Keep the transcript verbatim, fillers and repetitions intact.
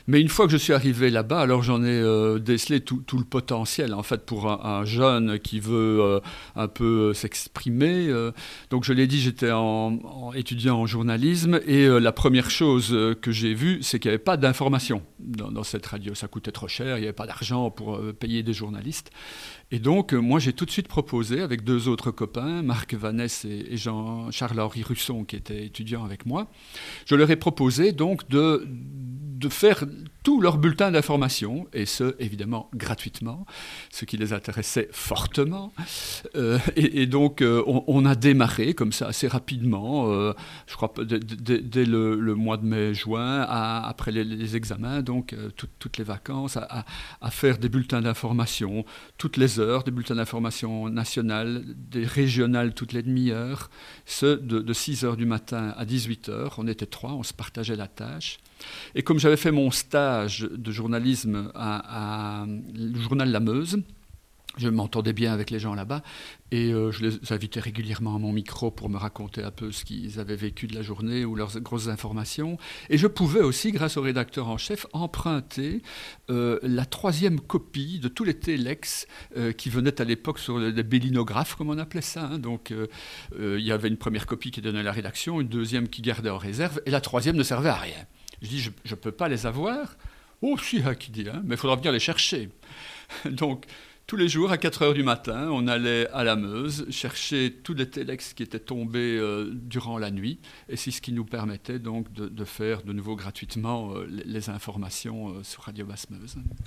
Mais une fois que je suis arrivé là-bas, alors j'en ai euh, décelé tout, tout le potentiel, en fait, pour un, un jeune qui veut euh, un peu s'exprimer. Euh, donc je l'ai dit, j'étais en, en étudiant en journalisme, et euh, la première chose euh, que j'ai vue, c'est qu'il n'y avait pas d'information dans, dans cette radio. Ça coûtait trop cher, il n'y avait pas d'argent pour euh, payer des journalistes. Et donc, euh, moi, j'ai tout de suite proposé, avec deux autres copains, Marc Vanès et, et Jean-Charles-Henri Russon, qui étaient étudiants avec moi, je leur ai proposé donc de, de faire tout leur bulletin d'information, et ce, évidemment, gratuitement, ce qui les intéressait fortement. Euh, et, et donc, euh, on, on a démarré comme ça assez rapidement, euh, je crois dès, dès, dès le, le mois de mai-juin, après les, les examens, donc euh, tout, toutes les vacances, à, à, à faire des bulletins d'information toutes les heures, des bulletins d'information nationales, des régionales toutes les demi-heures, ce de, de six heures du matin à dix-huit heures. On était trois, on se partageait la tâche. Et comme j'avais fait mon stage de journalisme à, à le journal La Meuse, je m'entendais bien avec les gens là-bas, et euh, je les invitais régulièrement à mon micro pour me raconter un peu ce qu'ils avaient vécu de la journée ou leurs grosses informations. Et je pouvais aussi, grâce au rédacteur en chef, emprunter euh, la troisième copie de tous les téléx euh, qui venaient à l'époque sur les bélinographes, comme on appelait ça. Hein. Donc euh, euh, il y avait une première copie qui donnait à la rédaction, une deuxième qui gardait en réserve, et la troisième ne servait à rien. Je dis, je ne peux pas les avoir. Oh, si, qui dit, hein, mais il faudra venir les chercher. Donc, tous les jours, à quatre heures du matin, on allait à la Meuse chercher tous les téléx qui étaient tombés euh, durant la nuit. Et c'est ce qui nous permettait donc de, de faire de nouveau gratuitement euh, les, les informations euh, sur Radio Basse-Meuse.